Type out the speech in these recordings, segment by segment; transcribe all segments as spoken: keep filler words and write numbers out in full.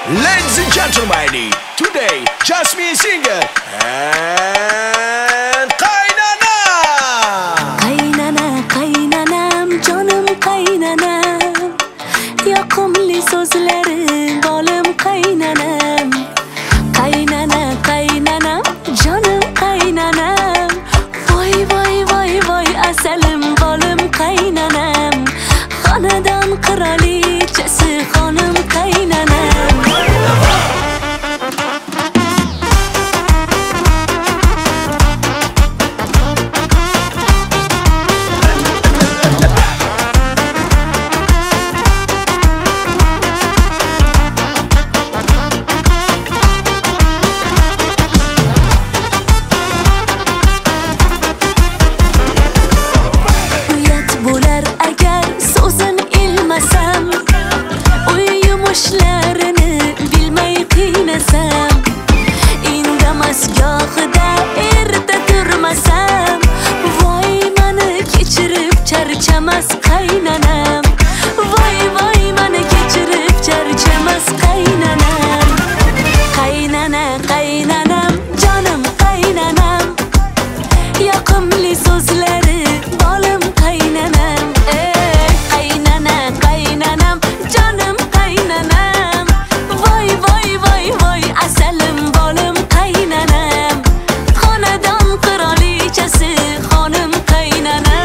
Ladies and gentlemen, today Jasmine Singer and Kaynana. Kaynana, kaynanam, canım kaynanam. Yoqimli so'zlaring bolim kaynanam. Kaynana, kaynanam, canım kaynanam. Voy voy voy voy asalim bolim kaynanam. Xonadon qirolichasi xonim kaynanam. Yumushlarını bilmay qiynasam, indamas gohida erta turmasam, voy mani kechirib charchamas qaynanam. Voy voy mani kechirib charchamas qaynanam. Qaynana, qaynanam, jonim qaynanam. Yoqimli so'zlari bolim qaynanam. Ey qaynana, qaynanam, jonim kaynanam. Voy voy voy voy asalim bolim kaynanam. Xonadon qirolichasi xonim kaynanam.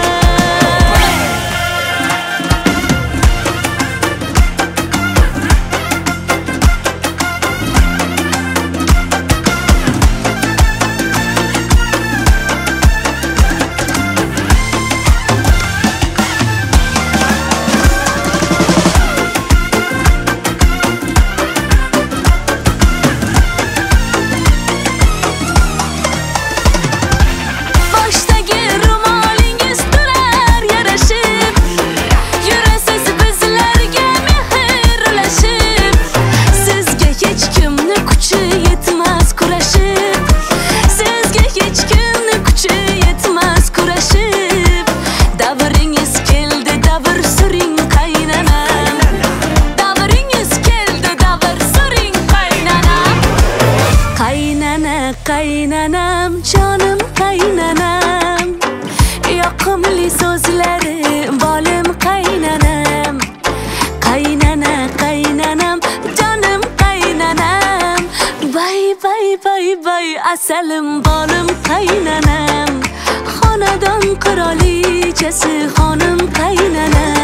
Kaynanam, canım kaynanam. Yoqimli so'zlari bolim kaynanam. Qaynana, qaynanam, canım kaynanam. Bay bay bay bay asalim bolim kaynanam. Xonadon qirolichasi xonim kaynanam.